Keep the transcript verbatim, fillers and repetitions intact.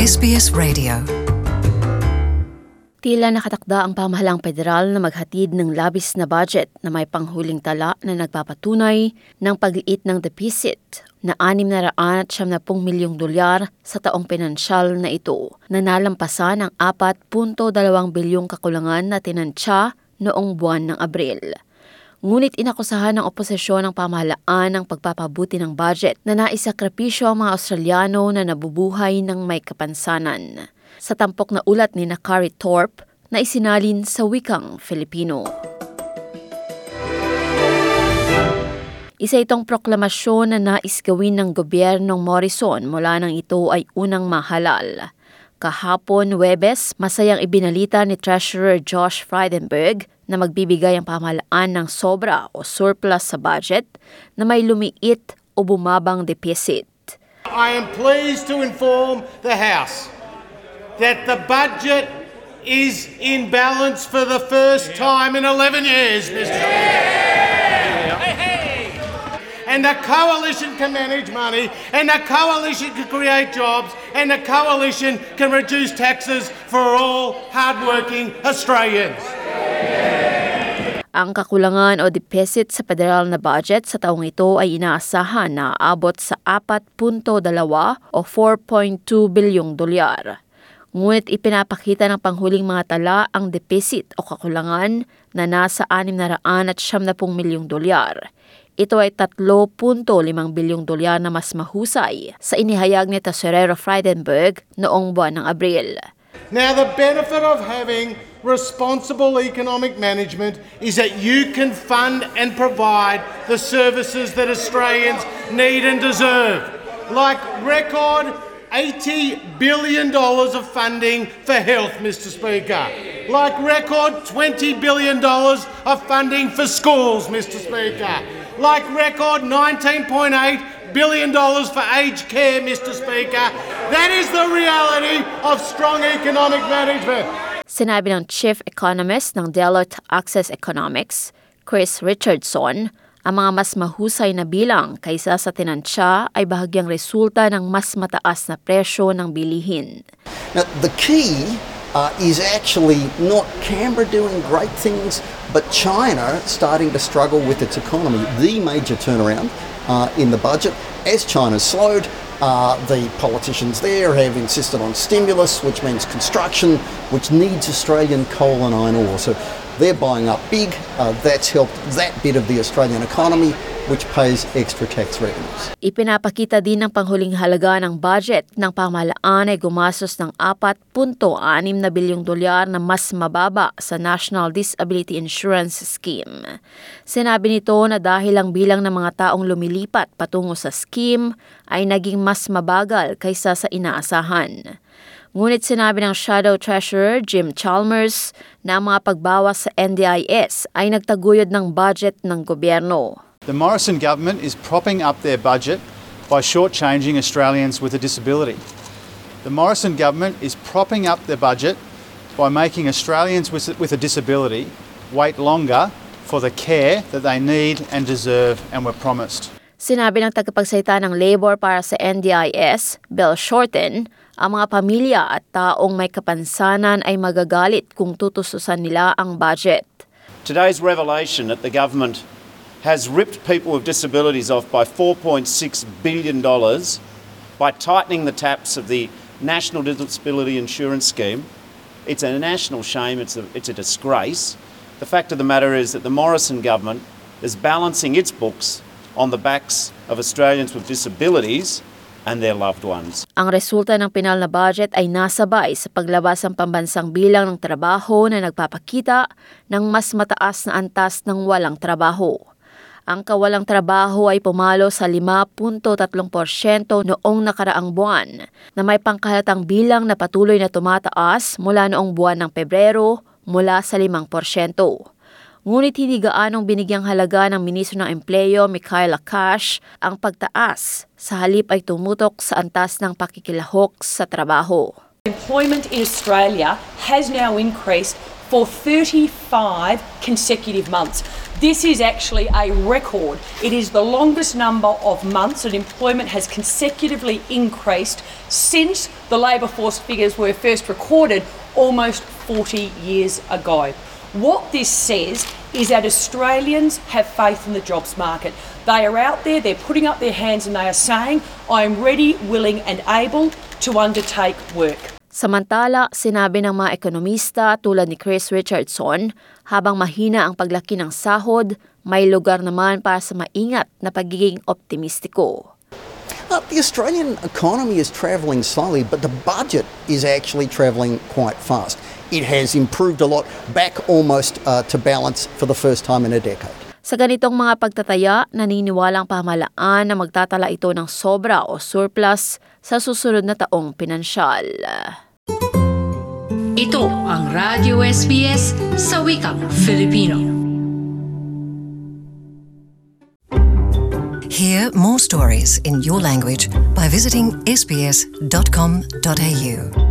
S B S Radio. Tila nakatakda ang pamahalang federal na maghatid ng labis na budget na may panghuling tala na nagpapatunay ng pagliit ng deficit na anim na raan at siyam na pung milyong dolyar sa taong pinansyal na ito na nalampasan ang apat punto dalawang bilyong kakulangan na tinansya noong buwan ng Abril. Ngunit inakusahan ng oposisyon ng pamahalaan ng pagpapabuti ng budget na naisakripisyo ang mga Australiano na nabubuhay ng may kapansanan. Sa tampok na ulat ni Nakari Thorpe na isinalin sa wikang Filipino. Isa itong proklamasyon na nais gawin ng gobyernong Morrison mula nang ito ay unang mahalal. Kahapon, Huwebes, masayang ibinalita ni Treasurer Josh Frydenberg na magbibigay ang pamahalaan ng sobra o surplus sa budget na may lumiit o bumabang deficit. I am pleased to inform the House that the budget is in balance for the first time in eleven years, Mister Speaker. And the coalition can manage money, and the coalition can create jobs, and the coalition can reduce taxes for all hardworking Australians. Ang kakulangan o deficit sa federal na budget sa taong ito ay inaasahan na aabot sa apat punto dalawa o four point two bilyong dolyar. Ngunit ipinapakita ng panghuling mga tala ang deficit o kakulangan na nasa anim na raan at siyam na pung milyong dolyar. Ito ay tatlo punto limang bilyong dolyar na mas mahusay sa inihayag ni Tesorero Frydenberg noong buwan ng Abril. Now, the benefit of having responsible economic management is that you can fund and provide the services that Australians need and deserve, like record eighty billion dollars of funding for health, Mister Speaker, like record twenty billion dollars of funding for schools, Mister Speaker, like record nineteen point eight billion dollars for aged care, Mister Speaker. That is the reality of strong economic management. Sinabi ng Chief Economist ng Deloitte Access Economics, Chris Richardson, ang mga mas mahusay na bilang kaysa sa tinansya ay bahagyang resulta ng mas mataas na presyo ng bilihin. Now, the key uh, is actually not Canberra doing great things, but China starting to struggle with its economy. The major turnaround uh, in the budget, as China's slowed, uh, the politicians there have insisted on stimulus, which means construction, which needs Australian coal and iron ore. So they're buying up big. Uh, that's helped that bit of the Australian economy, which pays extra tax revenues. Ipinapakita din ng panghuling halaga ng budget ng pamahalaan ay gumastos ng apat punto anim na bilyong dolyar na mas mababa sa National Disability Insurance Scheme. Sinabi nito na dahil ang bilang ng mga taong lumilipat patungo sa scheme ay naging mas mabagal kaysa sa inaasahan. Ngunit sinabi ng Shadow Treasurer Jim Chalmers na ang mga pagbawas sa N D I S ay nagtaguyod ng budget ng gobyerno. The Morrison government is propping up their budget by shortchanging Australians with a disability. The Morrison government is propping up their budget by making Australians with a disability wait longer for the care that they need and deserve and were promised. Sinabi ng tagapagsalita ng Labor para sa N D I S, Bill Shorten, ang mga pamilya at taong may kapansanan ay magagalit kung tutustusan nila ang budget. Today's revelation that the government has ripped people with disabilities off by four point six billion dollars by tightening the taps of the National Disability Insurance Scheme. It's a national shame, it's a, it's a disgrace. The fact of the matter is that the Morrison government is balancing its books on the backs of Australians with disabilities and their loved ones. Ang resulta ng pinal na budget ay nasabay sa paglabas ng pambansang bilang ng trabaho na nagpapakita ng mas mataas na antas ng walang trabaho. Ang kawalang trabaho ay pumalo sa lima punto tatlong porsyento noong nakaraang buwan na may pangkahalatang bilang na patuloy na tumataas mula noong buwan ng Pebrero mula sa limang porsyento. Ngunit hindi gaanong binigyang halaga ng Ministro ng Empleo, Michaela Cash, ang pagtaas. Sa halip ay tumutok sa antas ng pakikilahok sa trabaho. Employment in Australia has now increased for thirty-five consecutive months. This is actually a record. It is the longest number of months that employment has consecutively increased since the labour force figures were first recorded almost forty years ago. What this says is that Australians have faith in the jobs market. They are out there, they're putting up their hands and they are saying, I am ready, willing and able to undertake work. Samantala, sinabi ng mga ekonomista tulad ni Chris Richardson, habang mahina ang paglaki ng sahod, may lugar naman para sa maingat na pagiging optimistiko. Uh, the Australian economy is travelling slowly, but the budget is actually travelling quite fast. It has improved a lot, back almost uh, to balance for the first time in a decade. Sa ganitong mga pagtataya, naniniwalang pamahalaan na magtatala ito ng sobra o surplus sa susunod na taong pinansyal. Ito ang Radyo S B S sa wikang Filipino. Hear more stories in your language by visiting s b s dot com dot a u.